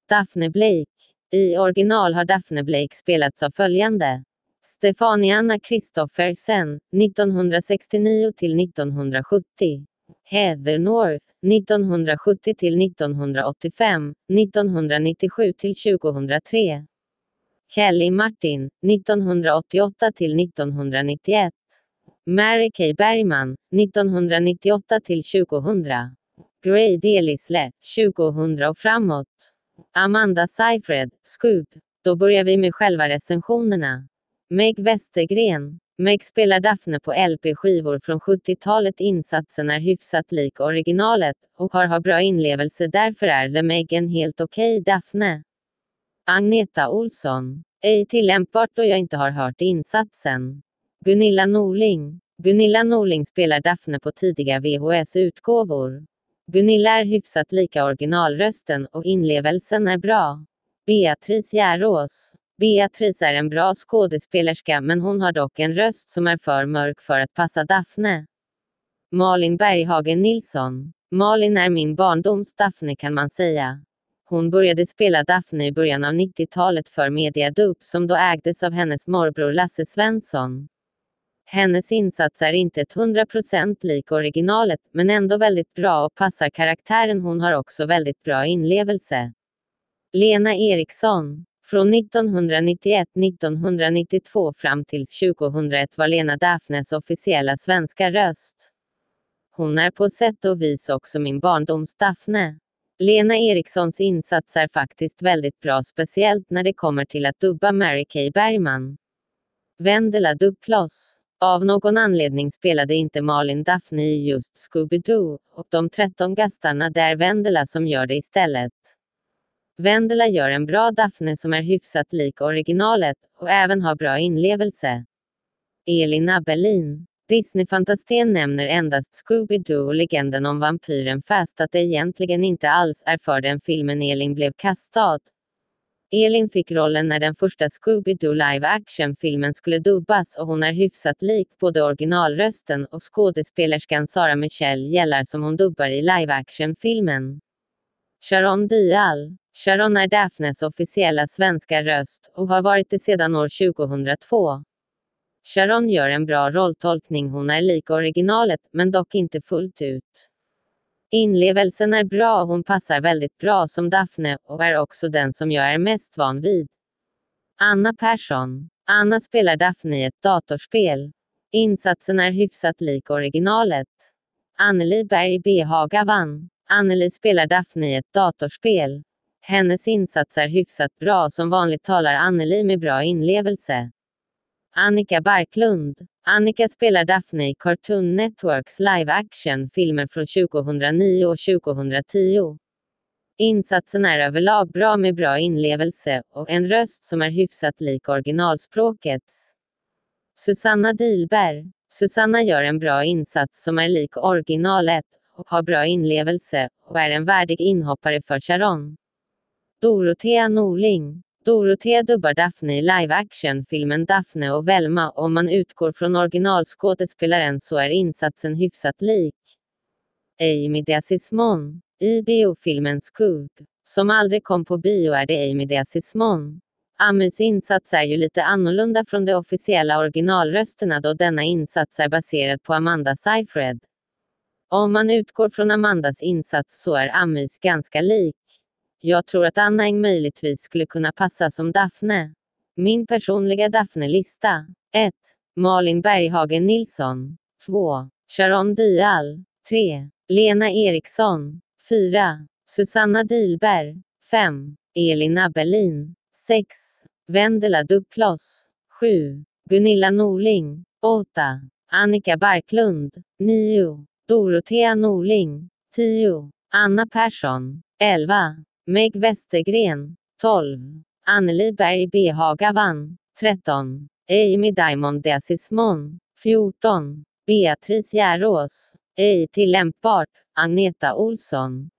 Daphne Blake. I original har Daphne Blake spelats av följande: Stefanianna Kristoffersen, 1969 till 1970. Heather North, 1970 till 1985, 1997 till 2003. Kelly Martin, 1988 till 1991. Mary Kay Bergman, 1998 till 2000. Gray Delisle, 2000 och framåt. Amanda Seyfried, Scoop. Då börjar vi med själva recensionerna. Meg Westergren. Meg spelar Daphne på LP-skivor från 70-talet. Insatsen är hyfsat lik originalet, och har bra inlevelse, därför är The Meg en helt okej Daphne. Agneta Olsson. Ej tillämpbart då jag inte har hört insatsen. Gunilla Norling. Gunilla Norling spelar Daphne på tidiga VHS-utgåvor. Gunilla är hyfsat lika originalrösten, och inlevelsen är bra. Beatrice Järås. Beatrice är en bra skådespelerska, men hon har dock en röst som är för mörk för att passa Daphne. Malin Berghagen Nilsson. Malin är min barndoms Daphne, kan man säga. Hon började spela Daphne i början av 90-talet för Mediadub, som då ägdes av hennes morbror Lasse Svensson. Hennes insats är inte 100% lik originalet, men ändå väldigt bra och passar karaktären. Hon har också väldigt bra inlevelse. Lena Eriksson. Från 1991-1992 fram till 2001 var Lena Daphnes officiella svenska röst. Hon är på sätt och vis också min barndoms Daphne. Lena Erikssons insats är faktiskt väldigt bra, speciellt när det kommer till att dubba Mary Kay Bergman. Wendela Ducklos. Av någon anledning spelade inte Malin Daphne i just Scooby-Doo, och de 13 gastarna, där Wendela som gör det istället. Wendela gör en bra Daphne som är hyfsat lik originalet, och även har bra inlevelse. Elin Abelin. Disney-fantasten nämner endast Scooby-Doo och legenden om vampyren, fast att det egentligen inte alls är för den filmen Elin blev kastad. Elin fick rollen när den första Scooby-Doo live-action-filmen skulle dubbas, och hon är hyfsat lik både originalrösten och skådespelerskan Sarah Michelle Gellar som hon dubbar i live-action-filmen. Sharon Dyal. Sharon är Daphnes officiella svenska röst, och har varit det sedan år 2002. Sharon gör en bra rolltolkning. Hon är lik originalet, men dock inte fullt ut. Inlevelsen är bra och hon passar väldigt bra som Daphne, och är också den som jag är mest van vid. Anna Persson. Anna spelar Daphne i ett datorspel. Insatsen är hyfsat lik originalet. Anneli Berg B. Hagavan. Anneli spelar Daphne i ett datorspel. Hennes insats är hyfsat bra. Som vanligt talar Anneli med bra inlevelse. Annika Barklund. Annika spelar Daphne i Cartoon Networks live-action-filmer från 2009 och 2010. Insatsen är överlag bra med bra inlevelse, och en röst som är hyfsat lik originalspråkets. Susanna Dilberg. Susanna gör en bra insats som är lik originalet, och har bra inlevelse, och är en värdig inhoppare för Sharon. Dorothea Norling. Dorothea dubbar Daphne i live-action-filmen Daphne och Velma, och om man utgår från originalskådespelaren så är insatsen hyfsat lik. Amy Deasismon. I biofilmen Scoop, som aldrig kom på bio, är det Amy Deasismon. Amys insats är ju lite annorlunda från de officiella originalrösterna, då denna insats är baserad på Amanda Seyfried. Om man utgår från Amandas insats så är Amys ganska lik. Jag tror att Anna Eng möjligtvis skulle kunna passa som Daphne. Min personliga Daphne-lista. 1. Malin Berghagen Nilsson. 2. Sharon Dyal. 3. Lena Eriksson. 4. Susanna Dilberg. 5. Elin Abelin. 6. Wendela Ducklos. 7. Gunilla Norling. 8. Annika Barklund. 9. Dorothea Norling. 10. Anna Persson. 11. Meg Westergren. 12. Anneli Berg B. Hagavan. 13. Amy Diamond Deasismon. 14. Beatrice Järås. Ej tillämpbart. Agneta Olsson.